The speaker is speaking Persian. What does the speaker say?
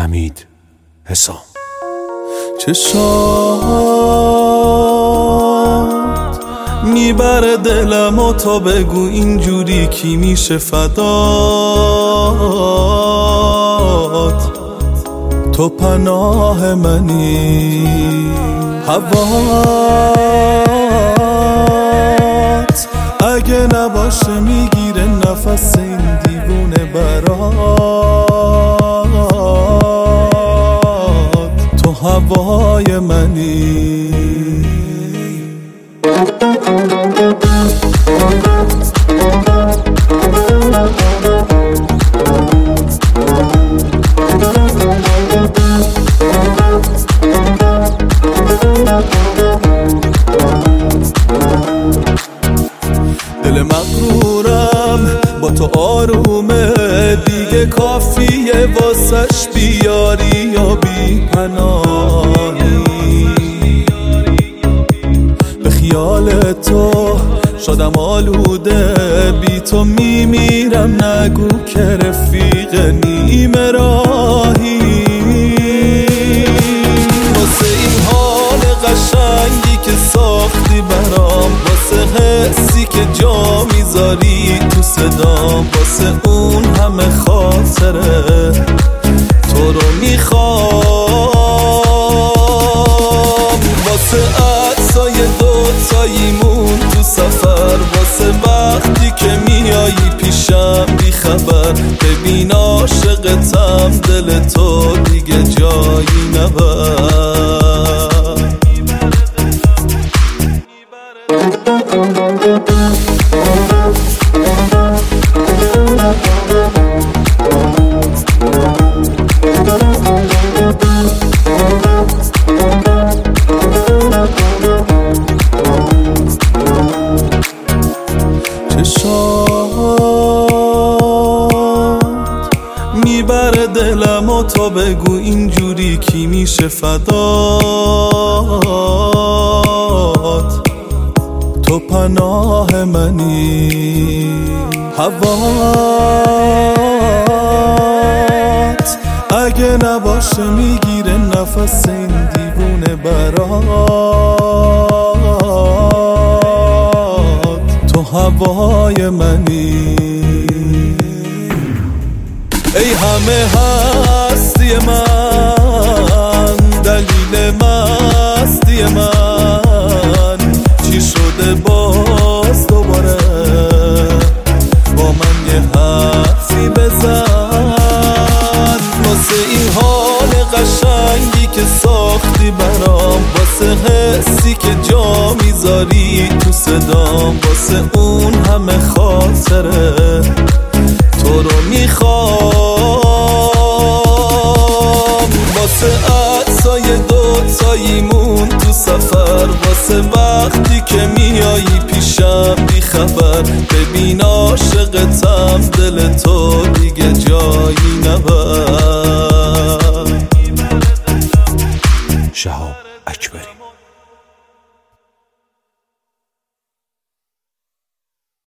حمید حسام. چشات میبره دلم و تا بگو اینجوری کی میشه فدات، تو پناه منی. هوات اگه نباشه میگیره نفس این دیوونه برات، تو هوای منی. دل مغرورم با تو آرومه، دیگه کافیه واسش بیاری یا بی پناهی. به خیال تو شدم آلوده، بی تو میمیرم نگو که رفیق نیمه راهی. واسه این حال قشنگی که ساختی برام، واسه حسی که جا میذاری تو صدام، واسه اون همه خاطره تو رو میخوام، واسه عکسای دوتاییمون تو سفر، واسه وقتی که میایی پیشم بی خبر. ببین عاشقتم، دل تو دیگه جایی نبر. چشات میبره دلم و تا بگو اینجوری کی میشه فدات، تو پناه منی. هوات اگه نباشه میگیره نفس این دیوونه برات، تو هوای منی. ای همه هستی من، دلیل مستی من، چی شده باز دوباره با من یه حرفی بزن. واسه این حال قشنگی که ساختی برام، واسه حسی که جا میذاری تو صدام، واسه اون همه خاطره تو رو میخوام، واسه عکسای دوتاییمون تو سفر، واسه وقتی که میایی پیشم بی خبر. ببین عاشقتم، دل تو دیگه جایی نبر.